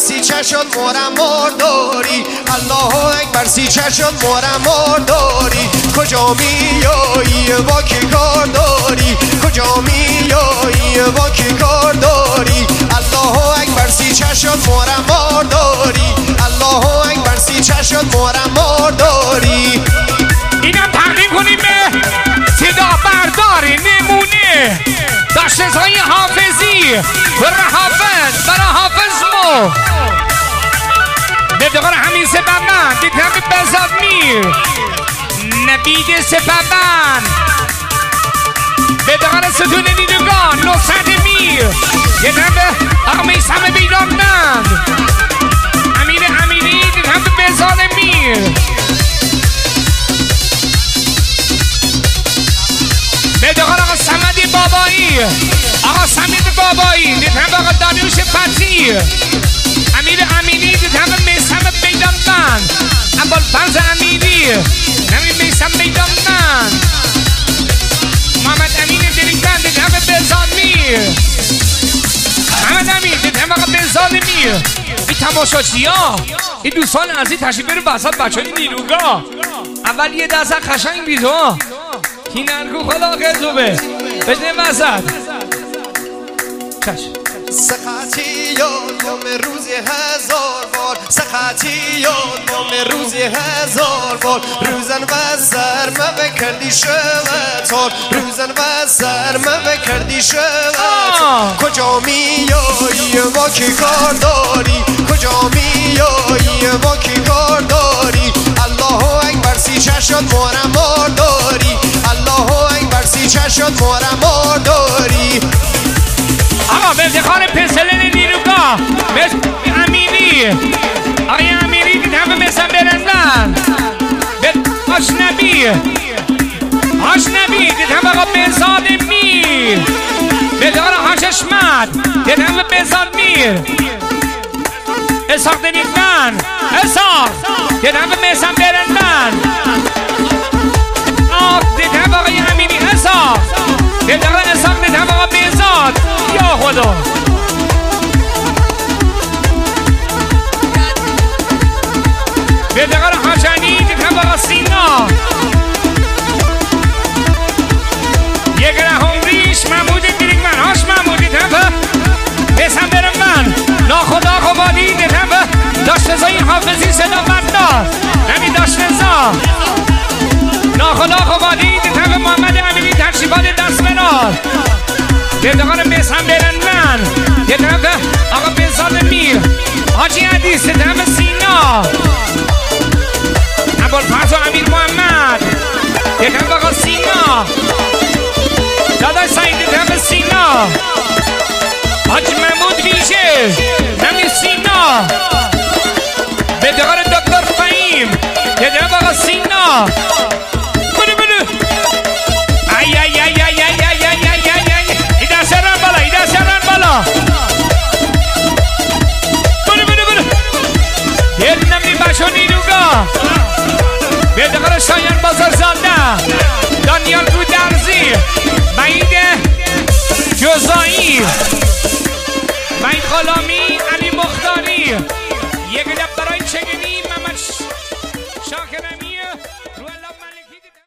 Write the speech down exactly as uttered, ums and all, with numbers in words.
سی چشم مورم مرداری، الله اکبر سی چشم مورم مرداری. کجا میایی با کی کار داری، کجا میایی با کی کار داری. الله اکبر سی چشم مورم مرداری، الله اکبر سی چشم مورم مرداری. اینم تقدیم کنیم به صدا بردار نمونه داشته‌های حافظی برای حافظ برای حافظ مو به دقار همین سببن دیدم بزاد میر نبید سببن به دقار ستون دیدگان نصد میر دیدم به آقا میسم بیدامنند امیر امیری دیدم به بزاد میر به دقار آقا سمدی بابایی آقا سمید بابایی دیدم به آقا دانیوش فتی امیر امینی دیدم به میسم بیدامنند ابوالفضل امیری نمی میسم بیدامنند محمد امین دریکتن دیدم به بزاد میر محمد امین دیدم به آقا بزاد میر این تماشاچی ها این دوستان عزیز تشریف برو وسط بچه های نیروگاه اول یه دست قشنگ بیدو کی نرگو خدا خیزوبه بشنه وسط چشم سختی یادم روزی هزار بار، سختی یادم روزی هزار بار. روزن و سر ما بکردی شوتار، روزن و سر ما بکردی شوتار. کجا میایی با کی کار داری، کجا میایی با کی کار داری. الله اکبر سی چشم مورم مرداری، الله اکبر سی چشم مورم مرداری. آقا به افتخار پسلن نیروگاه بس امینی آقای امینی دیدم به مثل برندن به آشنبی آشنبی دیدم آقا بزاد میر به دار حاششمت دیدم به بزاد میر اساق دنیدمن اساق دیدم به مثل برندن آق دیدم آقای امینی اساق دیدم اساق دیدم آقا بزاد یا خدا به دقار حاجانی دیدم آقا سینا یک رهم ریش محمود دیدم هاش محمود دیدم بسم برم من ناخدا خوبانی دیدم داشته‌زای حافظی صدا بردار نمی داشته‌زا ناخدا خوبانی دیدم محمد امیری ترشیبات دست برار دیدگان بسم برن من دیدم آقا بزاد میر حاجی حدیث دیدم سینا ابوالفضل امیر محمد دیدم آقا سینا داداش سعید دیدم سینا حاجی محمود ویژه نمی سینا دیدگان دکتر فهیم دیدم آقا سینا